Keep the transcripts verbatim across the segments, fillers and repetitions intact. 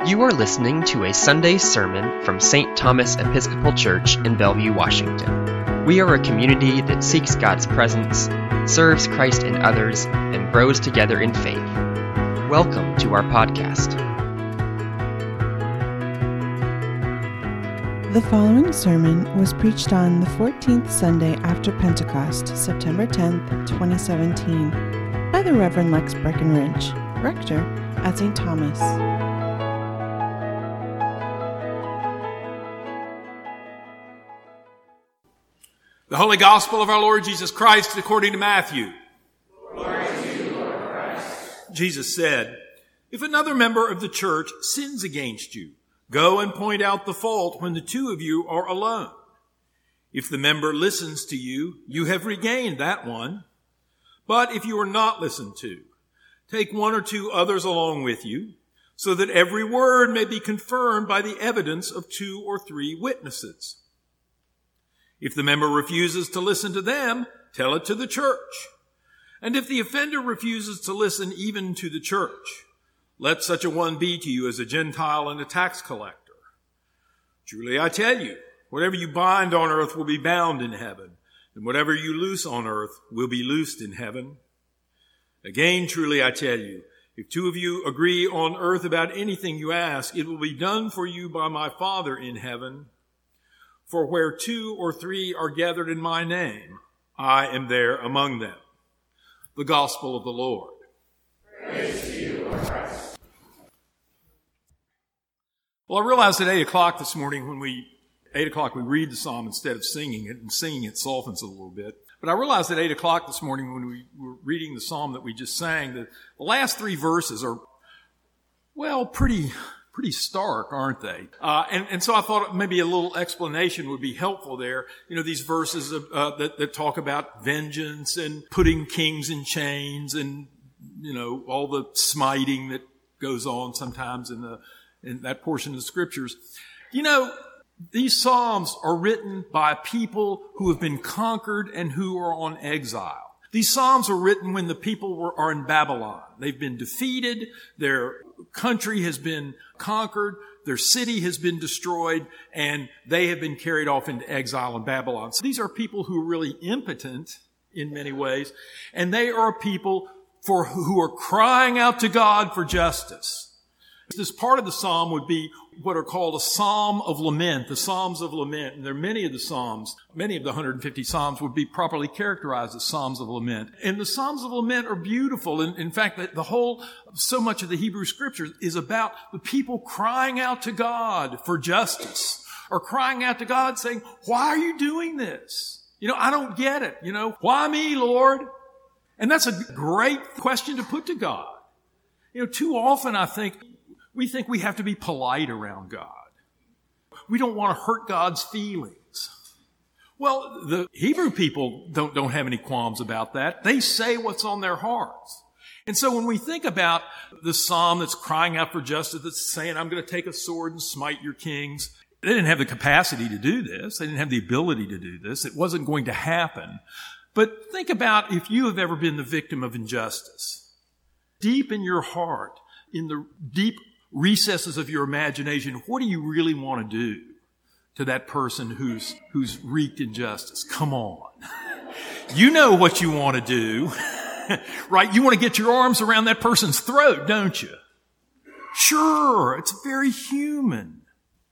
You are listening to a Sunday sermon from Saint Thomas Episcopal Church in Bellevue, Washington. We are a community that seeks God's presence, serves Christ in others, and grows together in faith. Welcome to our podcast. The following sermon was preached on the fourteenth Sunday after Pentecost, September tenth, twenty seventeen, by the Reverend Lex Breckenridge, rector at Saint Thomas. The Holy Gospel of our Lord Jesus Christ according to Matthew. Glory to you, Lord Christ. Jesus said, "If another member of the church sins against you, go and point out the fault when the two of you are alone. If the member listens to you, you have regained that one. But if you are not listened to, take one or two others along with you, so that every word may be confirmed by the evidence of two or three witnesses. If the member refuses to listen to them, tell it to the church. And if the offender refuses to listen even to the church, let such a one be to you as a Gentile and a tax collector. Truly I tell you, whatever you bind on earth will be bound in heaven, and whatever you loose on earth will be loosed in heaven. Again, truly I tell you, if two of you agree on earth about anything you ask, it will be done for you by my Father in heaven. For where two or three are gathered in my name, I am there among them." The Gospel of the Lord. Praise to you, Lord Christ. Well, I realized at eight o'clock this morning when we, eight o'clock we read the psalm instead of singing it, and singing it softens it a little bit. But I realized at eight o'clock this morning when we were reading the psalm that we just sang that the last three verses are, well, pretty... pretty stark, aren't they? Uh, and, and so I thought maybe a little explanation would be helpful there. You know, these verses of, uh, that, that talk about vengeance and putting kings in chains and, you know, all the smiting that goes on sometimes in the, in that portion of the scriptures. You know, these psalms are written by people who have been conquered and who are on exile. These psalms are written when the people were, are in Babylon. They've been defeated. Their country has been conquered. Their city has been destroyed, and they have been carried off into exile in Babylon. So these are people who are really impotent in many ways, and they are people for who are crying out to God for justice. This part of the psalm would be what are called a psalm of lament, the psalms of lament. And there are many of the psalms, many of the one hundred fifty psalms would be properly characterized as psalms of lament. And the psalms of lament are beautiful. And in fact, the whole, so much of the Hebrew scriptures is about the people crying out to God for justice, or crying out to God saying, "Why are you doing this? You know, I don't get it. You know, why me, Lord?" And that's a great question to put to God. You know, too often I think, we think we have to be polite around God. We don't want to hurt God's feelings. Well, the Hebrew people don't, don't have any qualms about that. They say what's on their hearts. And so when we think about the psalm that's crying out for justice, that's saying, "I'm going to take a sword and smite your kings," they didn't have the capacity to do this. They didn't have the ability to do this. It wasn't going to happen. But think about if you have ever been the victim of injustice. Deep in your heart, in the deep recesses of your imagination, what do you really want to do to that person who's who's wreaked injustice? Come on. You know what you want to do, right? You want to get your arms around that person's throat, don't you? Sure, it's very human.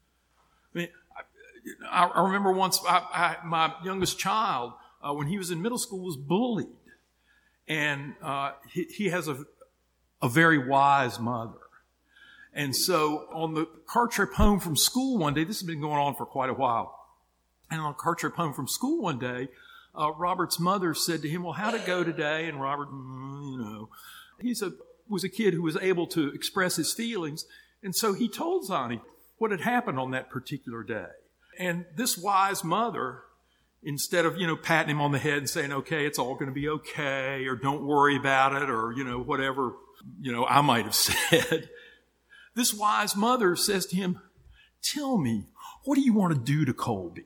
I mean, I, I remember once I, I, my youngest child, uh, when he was in middle school, was bullied. And uh, he, he has a, a very wise mother. And so on the car trip home from school one day, this has been going on for quite a while. And on a car trip home from school one day, uh, Robert's mother said to him, "Well, how'd it go today?" And Robert, mm, you know, he's a, was a kid who was able to express his feelings. And so he told Zonnie what had happened on that particular day. And this wise mother, instead of, you know, patting him on the head and saying, "Okay, it's all going to be okay," or "Don't worry about it," or, you know, whatever, you know, I might have said, this wise mother says to him, "Tell me, what do you want to do to Colby?"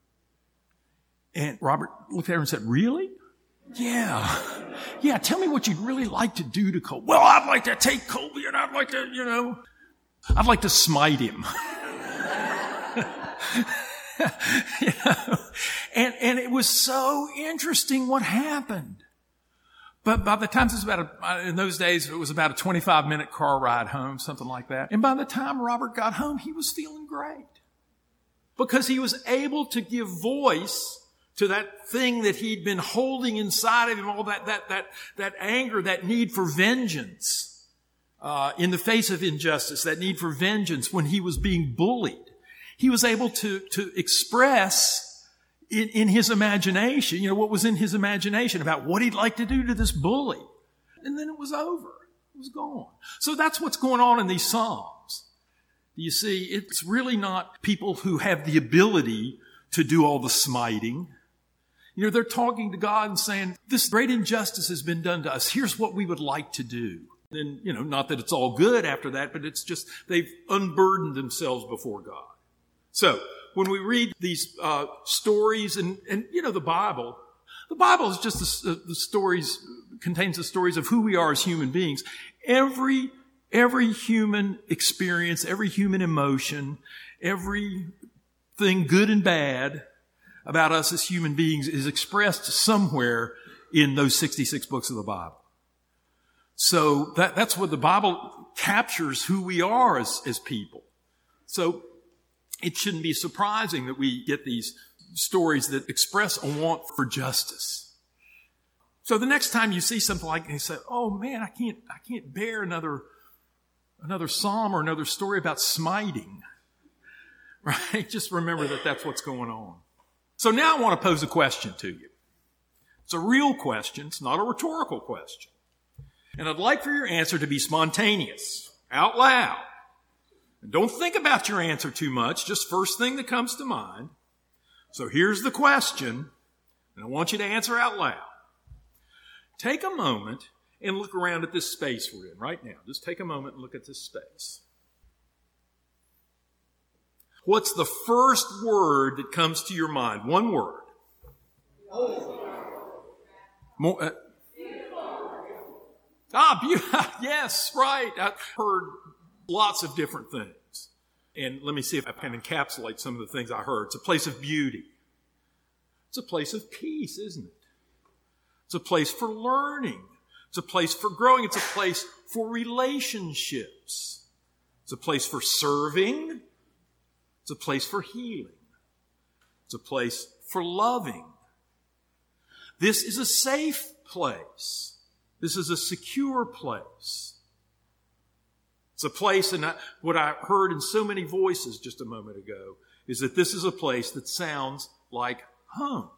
And Robert looked at her and said, "Really?" "Yeah. Yeah, tell me what you'd really like to do to Colby." "Well, I'd like to take Colby and I'd like to, you know." I'd like to smite him. You know? And, and it was so interesting what happened. But by the time, it was about a, in those days, it was about a twenty-five minute car ride home, something like that. And by the time Robert got home, he was feeling great. Because he was able to give voice to that thing that he'd been holding inside of him, all that, that, that, that anger, that need for vengeance, uh, in the face of injustice, that need for vengeance when he was being bullied. He was able to, to express in, in his imagination, you know, what was in his imagination about what he'd like to do to this bully. And then it was over. It was gone. So that's what's going on in these Psalms. You see, it's really not people who have the ability to do all the smiting. You know, they're talking to God and saying, this great injustice has been done to us. Here's what we would like to do. And, you know, not that it's all good after that, but it's just they've unburdened themselves before God. So when we read these uh, stories and, and, you know, the Bible, the Bible is just the, the stories, contains the stories of who we are as human beings. Every, every human experience, every human emotion, everything good and bad about us as human beings is expressed somewhere in those sixty-six books of the Bible. So that, that's what the Bible captures who we are as, as people. So it shouldn't be surprising that we get these stories that express a want for justice. So the next time you see something like that, you say, oh man, I can't, I can't bear another, another psalm or another story about smiting. Right? Just remember that that's what's going on. So now I want to pose a question to you. It's a real question. It's not a rhetorical question. And I'd like for your answer to be spontaneous, out loud. And don't think about your answer too much, just first thing that comes to mind. So here's the question, and I want you to answer out loud. Take a moment and look around at this space we're in right now. Just take a moment and look at this space. What's the first word that comes to your mind? One word. More, uh, ah, beautiful. Yes, right. I've heard lots of different things. And let me see if I can encapsulate some of the things I heard. It's a place of beauty. It's a place of peace, isn't it? It's a place for learning. It's a place for growing. It's a place for relationships. It's a place for serving. It's a place for healing. It's a place for loving. This is a safe place. This is a secure place. It's a place, and I, what I heard in so many voices just a moment ago is that this is a place that sounds like home.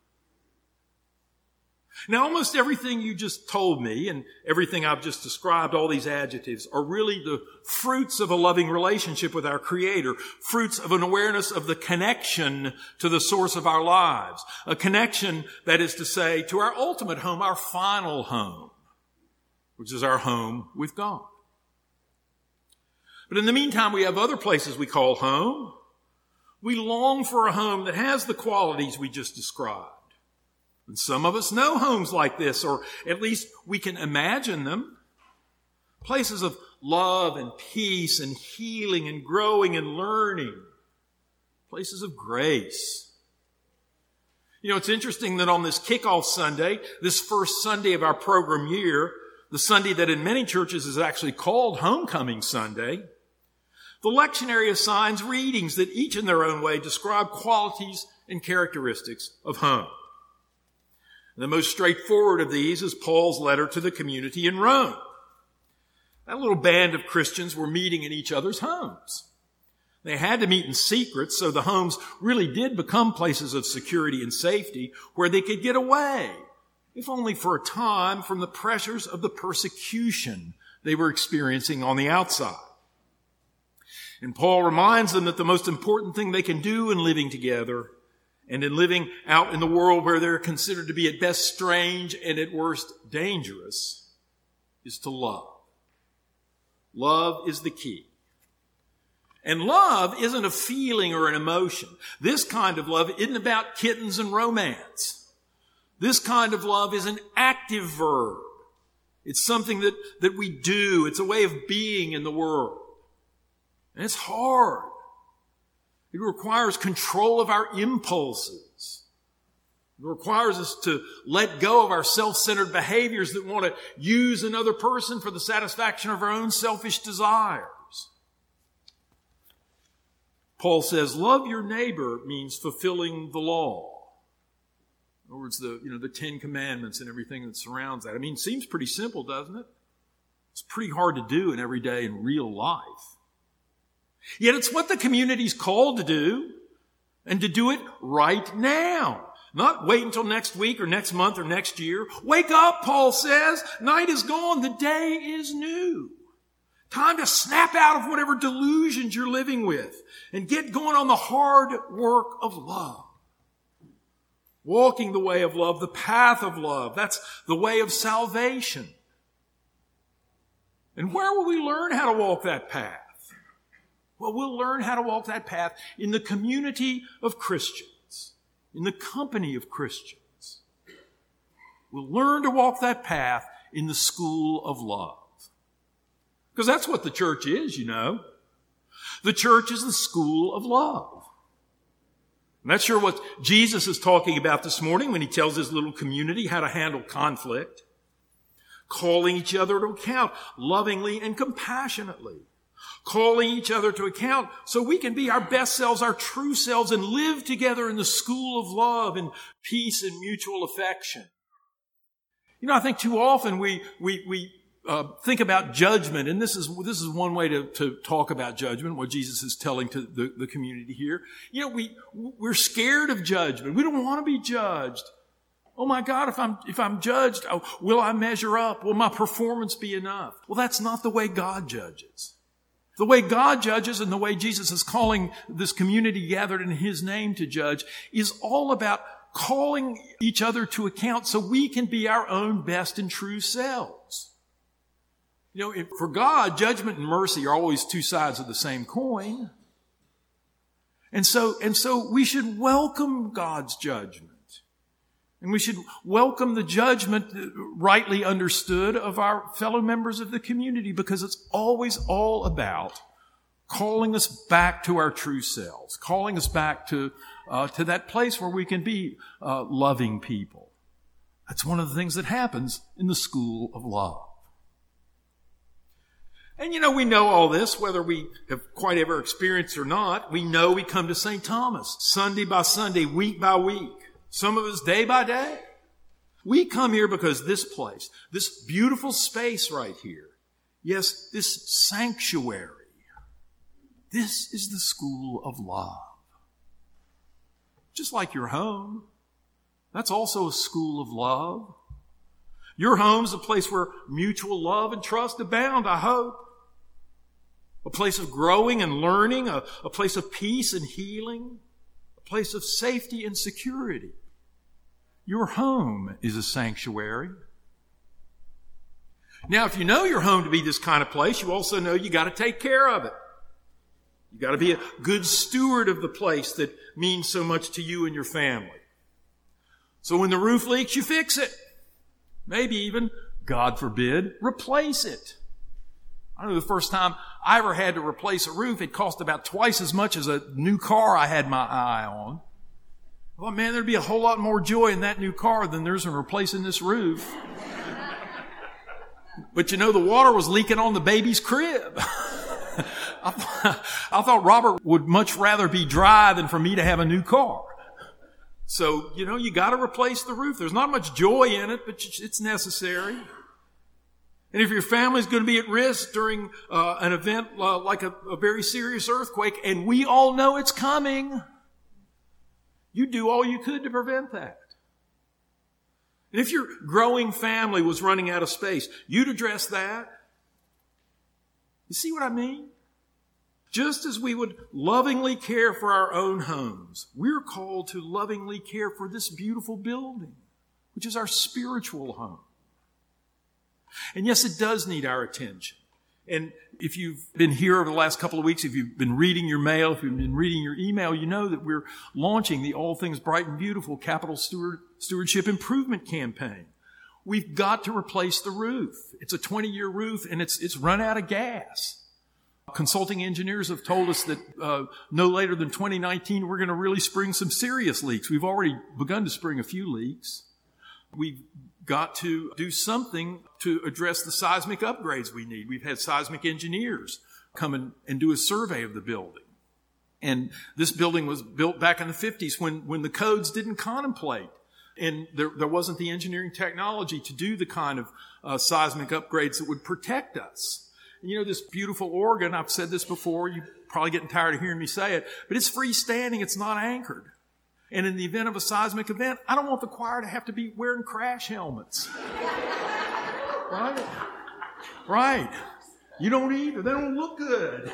Now, almost everything you just told me and everything I've just described, all these adjectives, are really the fruits of a loving relationship with our Creator, fruits of an awareness of the connection to the source of our lives, a connection, that is to say, to our ultimate home, our final home, which is our home with God. But in the meantime, we have other places we call home. We long for a home that has the qualities we just described. And some of us know homes like this, or at least we can imagine them. Places of love and peace and healing and growing and learning. Places of grace. You know, it's interesting that on this kickoff Sunday, this first Sunday of our program year, the Sunday that in many churches is actually called Homecoming Sunday, the lectionary assigns readings that each in their own way describe qualities and characteristics of home. The most straightforward of these is Paul's letter to the community in Rome. That little band of Christians were meeting in each other's homes. They had to meet in secret, so the homes really did become places of security and safety where they could get away, if only for a time, from the pressures of the persecution they were experiencing on the outside. And Paul reminds them that the most important thing they can do in living together and in living out in the world where they're considered to be at best strange and at worst dangerous is to love. Love is the key. And love isn't a feeling or an emotion. This kind of love isn't about kittens and romance. This kind of love is an active verb. It's something that, that we do. It's a way of being in the world. And it's hard. It requires control of our impulses. It requires us to let go of our self-centered behaviors that want to use another person for the satisfaction of our own selfish desires. Paul says, love your neighbor means fulfilling the law. In other words, the, you know, the Ten Commandments and everything that surrounds that. I mean, it seems pretty simple, doesn't it? It's pretty hard to do in every day in real life. Yet it's what the community's called to do, and to do it right now. Not wait until next week or next month or next year. Wake up, Paul says. Night is gone. The day is new. Time to snap out of whatever delusions you're living with and get going on the hard work of love. Walking the way of love, the path of love. That's the way of salvation. And where will we learn how to walk that path? Well, we'll learn how to walk that path in the community of Christians, in the company of Christians. We'll learn to walk that path in the school of love. Because that's what the church is, you know. The church is the school of love. And that's sure what Jesus is talking about this morning when he tells his little community how to handle conflict. Calling each other to account lovingly and compassionately. Calling each other to account so we can be our best selves, our true selves, and live together in the school of love and peace and mutual affection. You know, I think too often we we we uh, think about judgment, and this is this is one way to, to talk about judgment, what Jesus is telling to the, the community here. You know, we we're scared of judgment. We don't want to be judged. Oh my God, if I'm if I'm judged, oh, will I measure up? Will my performance be enough? Well, that's not the way God judges. The way God judges and the way Jesus is calling this community gathered in his name to judge is all about calling each other to account so we can be our own best and true selves. You know, if, for God, judgment and mercy are always two sides of the same coin. And so, and so we should welcome God's judgment. And we should welcome the judgment rightly understood of our fellow members of the community, because it's always all about calling us back to our true selves, calling us back to uh, to that place where we can be uh, loving people. That's one of the things that happens in the school of love. And you know, we know all this, whether we have quite ever experienced or not. We know we come to Saint Thomas Sunday by Sunday, week by week. Some of us day by day. We come here because this place, this beautiful space right here, yes, this sanctuary, this is the school of love. Just like your home, that's also a school of love. Your home's a place where mutual love and trust abound, I hope. A place of growing and learning, a, a place of peace and healing. Place of safety and security. Your home is a sanctuary. Now, if you know your home to be this kind of place, you also know you got to take care of it. You got to be a good steward of the place that means so much to you and your family. So when the roof leaks, you fix it. Maybe even, God forbid, replace it. I know the first time I ever had to replace a roof, it cost about twice as much as a new car I had my eye on. I thought, man, there'd be a whole lot more joy in that new car than there's in replacing this roof. But you know, the water was leaking on the baby's crib. I, th- I thought Robert would much rather be dry than for me to have a new car. So, you know, you got to replace the roof. There's not much joy in it, but it's necessary. And if your family's going to be at risk during uh, an event uh, like a, a very serious earthquake, and we all know it's coming, you do all you could to prevent that. And if your growing family was running out of space, you'd address that. You see what I mean? Just as we would lovingly care for our own homes, we're called to lovingly care for this beautiful building, which is our spiritual home. And yes, it does need our attention. And if you've been here over the last couple of weeks, if you've been reading your mail, if you've been reading your email, you know that we're launching the All Things Bright and Beautiful Capital Steward, Stewardship Improvement Campaign. We've got to replace the roof. It's a twenty-year roof, and it's it's run out of gas. Consulting engineers have told us that uh, no later than twenty nineteen, we're going to really spring some serious leaks. We've already begun to spring a few leaks. We've got to do something to address the seismic upgrades we need. We've had seismic engineers come in and do a survey of the building. And this building was built back in the fifties when, when the codes didn't contemplate. And there, there wasn't the engineering technology to do the kind of uh, seismic upgrades that would protect us. And you know, this beautiful organ, I've said this before, you're probably getting tired of hearing me say it, but it's freestanding, it's not anchored. And in the event of a seismic event, I don't want the choir to have to be wearing crash helmets. Right? Right. You don't either. They don't look good.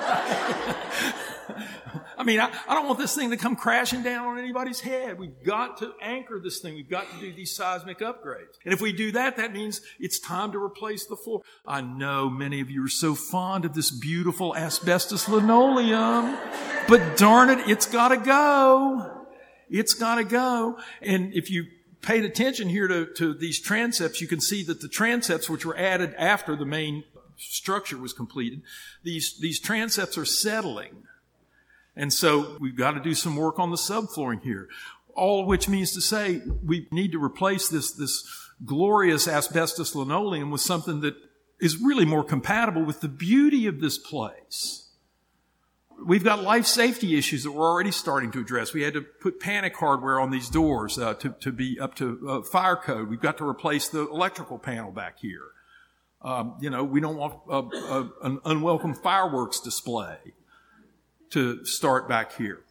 I mean, I, I don't want this thing to come crashing down on anybody's head. We've got to anchor this thing. We've got to do these seismic upgrades. And if we do that, that means it's time to replace the floor. I know many of you are so fond of this beautiful asbestos linoleum, but darn it, it's got to go. It's got to go. And if you paid attention here to, to these transepts, you can see that the transepts, which were added after the main structure was completed, these, these transepts are settling. And so we've got to do some work on the subflooring here. All of which means to say we need to replace this, this glorious asbestos linoleum with something that is really more compatible with the beauty of this place. We've got life safety issues that we're already starting to address. We had to put panic hardware on these doors uh, to, to be up to uh, fire code. We've got to replace the electrical panel back here. Um, you know, we don't want a, a, an unwelcome fireworks display to start back here.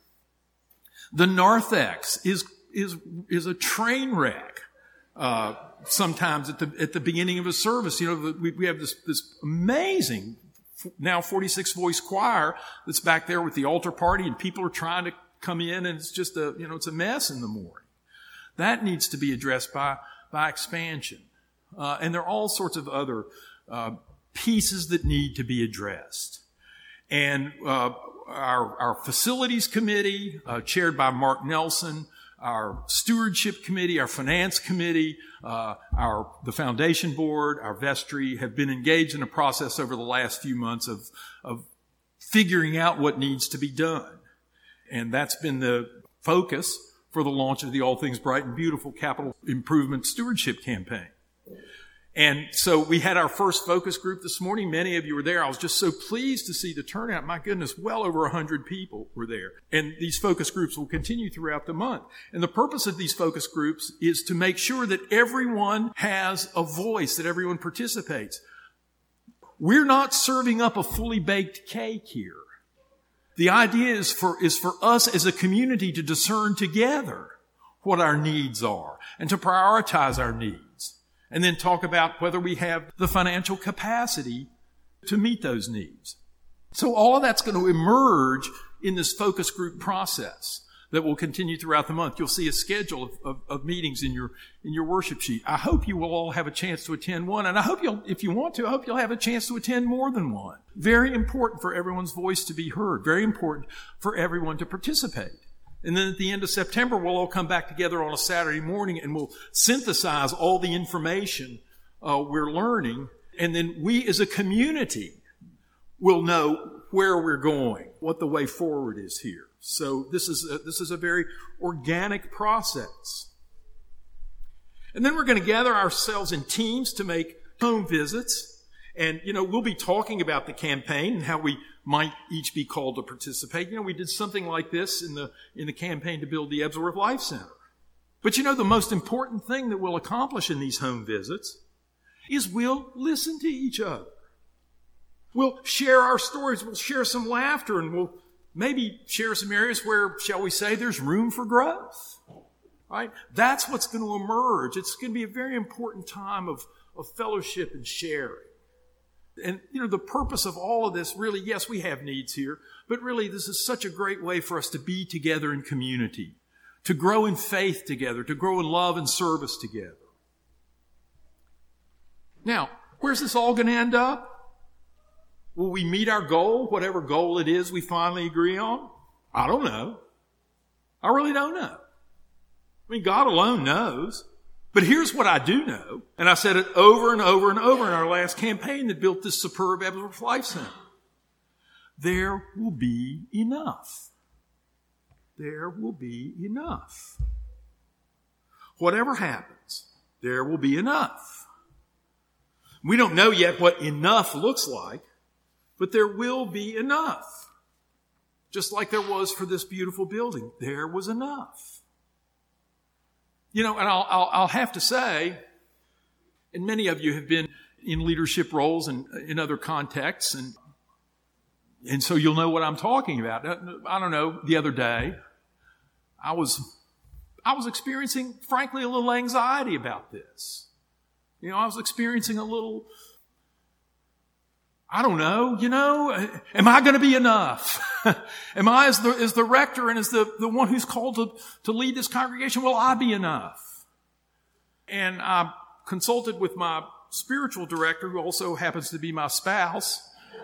The narthex is is is a train wreck. Uh, sometimes at the at the beginning of a service, you know, we, we have this this amazing now forty-six voice choir that's back there with the altar party, and people are trying to come in, and it's just a you know it's a mess in the morning. That needs to be addressed by by expansion. Uh, and there are all sorts of other uh, pieces that need to be addressed. And uh, our, our facilities committee, uh, chaired by Mark Nelson, our stewardship committee, our finance committee, uh, our the foundation board, our vestry have been engaged in a process over the last few months of of figuring out what needs to be done. And that's been the focus for the launch of the All Things Bright and Beautiful Capital Improvement Stewardship Campaign. And so we had our first focus group this morning. Many of you were there. I was just so pleased to see the turnout. My goodness, well over one hundred people were there. And these focus groups will continue throughout the month. And the purpose of these focus groups is to make sure that everyone has a voice, that everyone participates. We're not serving up a fully baked cake here. The idea is for, is for us as a community to discern together what our needs are and to prioritize our needs. And then talk about whether we have the financial capacity to meet those needs. So all of that's going to emerge in this focus group process that will continue throughout the month. You'll see a schedule of, of, of meetings in your in your worship sheet. I hope you will all have a chance to attend one, and I hope you'll, if you want to, I hope you'll have a chance to attend more than one. Very important for everyone's voice to be heard. Very important for everyone to participate. And then at the end of September, we'll all come back together on a Saturday morning and we'll synthesize all the information uh, we're learning. And then we as a community will know where we're going, what the way forward is here. So this is a, this is a very organic process. And then we're going to gather ourselves in teams to make home visits. And, you know, we'll be talking about the campaign and how we might each be called to participate. You know, we did something like this in the in the campaign to build the Ebsworth Life Center. But you know, the most important thing that we'll accomplish in these home visits is we'll listen to each other. We'll share our stories. We'll share some laughter, and we'll maybe share some areas where, shall we say, there's room for growth. Right? That's what's going to emerge. It's going to be a very important time of, of fellowship and sharing. And, you know, the purpose of all of this, really, yes, we have needs here, but really this is such a great way for us to be together in community, to grow in faith together, to grow in love and service together. Now, where's this all going to end up? Will we meet our goal, whatever goal it is we finally agree on? I don't know. I really don't know. I mean, God alone knows. But here's what I do know, and I said it over and over and over in our last campaign that built this superb Ebsworth Life Center. there will be enough. There will be enough. Whatever happens, there will be enough. We don't know yet what enough looks like, but there will be enough. Just like there was for this beautiful building. There was enough. You know, and I'll, I'll, I'll have to say, and many of you have been in leadership roles and in other contexts, and and so you'll know what I'm talking about. I don't know, the other day, I was I was experiencing, frankly, a little anxiety about this. You know, I was experiencing a little, I don't know, you know, am I going to be enough? Am I, as the, as the rector and as the, the one who's called to, to lead this congregation, will I be enough? And I consulted with my spiritual director, who also happens to be my spouse.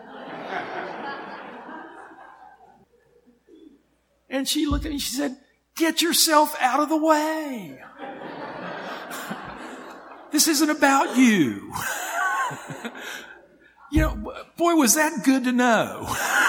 And she looked at me and she said, get yourself out of the way. This isn't about you. You know, boy, was that good to know.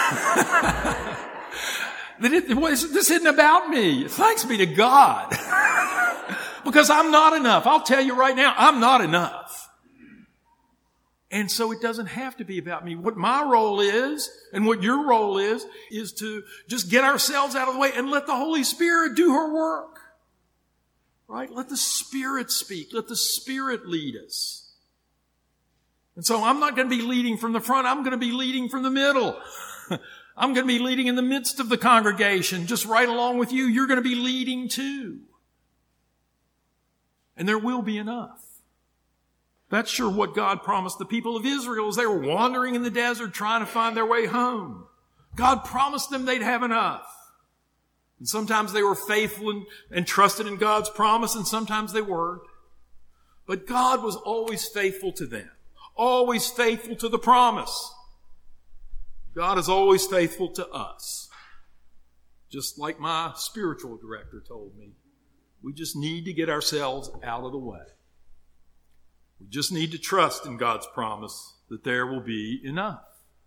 That it, it was, this isn't about me. Thanks be to God. Because I'm not enough. I'll tell you right now, I'm not enough. And so it doesn't have to be about me. What my role is, and what your role is, is to just get ourselves out of the way and let the Holy Spirit do her work. Right? Let the Spirit speak. Let the Spirit lead us. And so I'm not going to be leading from the front. I'm going to be leading from the middle. I'm going to be leading in the midst of the congregation, just right along with you. You're going to be leading too. And there will be enough. That's sure what God promised the people of Israel as they were wandering in the desert trying to find their way home. God promised them they'd have enough. And sometimes they were faithful and, and trusted in God's promise, and sometimes they weren't. But God was always faithful to them. Always faithful to the promise. God is always faithful to us. Just like my spiritual director told me, we just need to get ourselves out of the way. We just need to trust in God's promise that there will be enough.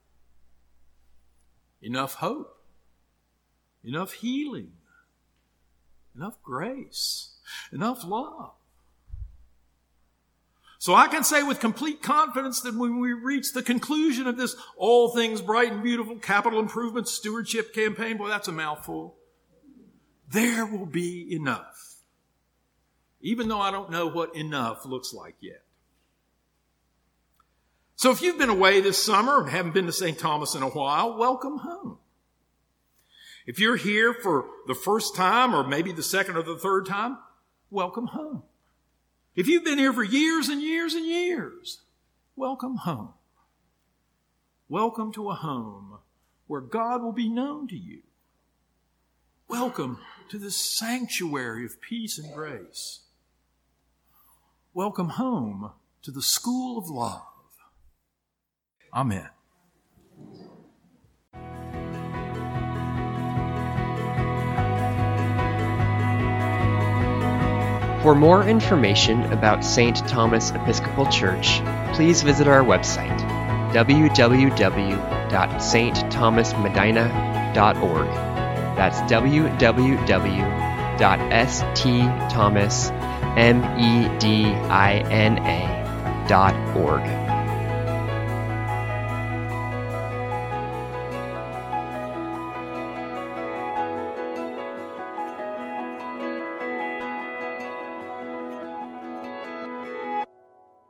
Enough hope. Enough healing. Enough grace. Enough love. So I can say with complete confidence that when we reach the conclusion of this all things bright and beautiful capital improvement stewardship campaign, boy, that's a mouthful, there will be enough. Even though I don't know what enough looks like yet. So if you've been away this summer and haven't been to Saint Thomas in a while, welcome home. If you're here for the first time or maybe the second or the third time, welcome home. If you've been here for years and years and years, welcome home. Welcome to a home where God will be known to you. Welcome to this sanctuary of peace and grace. Welcome home to the school of love. Amen. For more information about Saint Thomas Episcopal Church, please visit our website, w w w dot s t thomas medina dot org. That's w w w dot s t thomas medina dot org.